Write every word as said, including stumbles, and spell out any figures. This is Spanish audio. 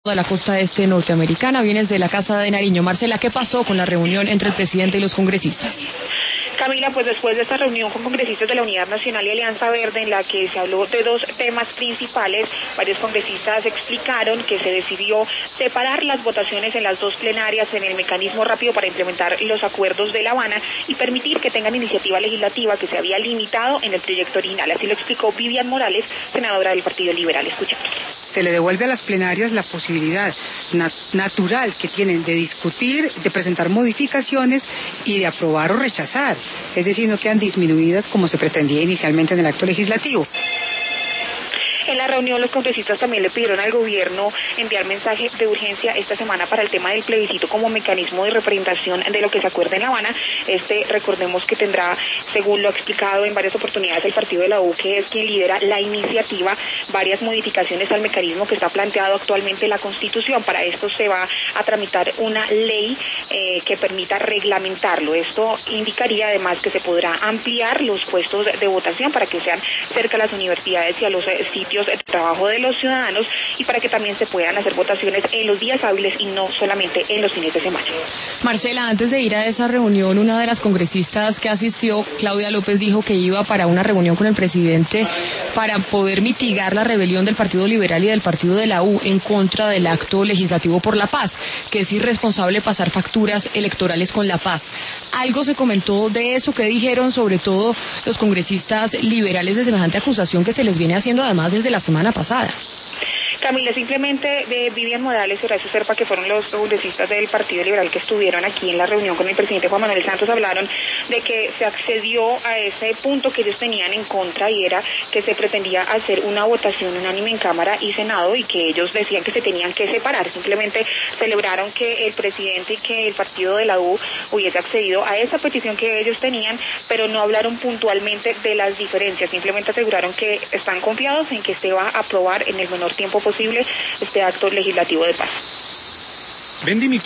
de la costa este norteamericana. Vienes de la Casa de Nariño. Marcela, ¿qué pasó con la reunión entre el presidente y los congresistas? Camila, pues después de esta reunión con congresistas de la Unidad Nacional y Alianza Verde, en la que se habló de dos temas principales, varios congresistas explicaron que se decidió separar las votaciones en las dos plenarias en el mecanismo rápido para implementar los acuerdos de La Habana y permitir que tengan iniciativa legislativa que se había limitado en el proyecto original. Así lo explicó Vivian Morales, senadora del Partido Liberal. Escuchemos. Se le devuelve a las plenarias la posibilidad nat- natural que tienen de discutir, de presentar modificaciones y de aprobar o rechazar. Es decir, no quedan disminuidas como se pretendía inicialmente en el acto legislativo. En la reunión, los congresistas también le pidieron al gobierno enviar mensaje de urgencia esta semana para el tema del plebiscito como mecanismo de representación de lo que se acuerde en La Habana. Este, recordemos que tendrá, según lo ha explicado en varias oportunidades el partido de la U, que es quien lidera la iniciativa, varias modificaciones al mecanismo que está planteado actualmente en la Constitución. Para esto se va a tramitar una ley eh, que permita reglamentarlo. Esto indicaría además que se podrá ampliar los puestos de votación para que sean cerca a las universidades y a los eh, sitios de trabajo de los ciudadanos, y para que también se puedan hacer votaciones en los días hábiles y no solamente en los fines de semana. Marcela, antes de ir a esa reunión, una de las congresistas que asistió, Claudia López, dijo que iba para una reunión con el presidente para poder mitigar la rebelión del Partido Liberal y del Partido de la U en contra del acto legislativo por la paz, que es irresponsable pasar facturas electorales con la paz. ¿Algo se comentó de eso? ¿Qué dijeron sobre todo los congresistas liberales de semejante acusación que se les viene haciendo además desde la semana pasada? Camila, simplemente de Vivian Morales y Horacio Serpa, que fueron los congresistas del Partido Liberal que estuvieron aquí en la reunión con el presidente Juan Manuel Santos, hablaron de que se accedió a ese punto que ellos tenían en contra, y era que se pretendía hacer una votación unánime en Cámara y Senado, y que ellos decían que se tenían que separar. Simplemente celebraron que el presidente y que el partido de la U hubiese accedido a esa petición que ellos tenían, pero no hablaron puntualmente de las diferencias. Simplemente aseguraron que están confiados en que se va a aprobar en el menor tiempo posible este acto legislativo de paz.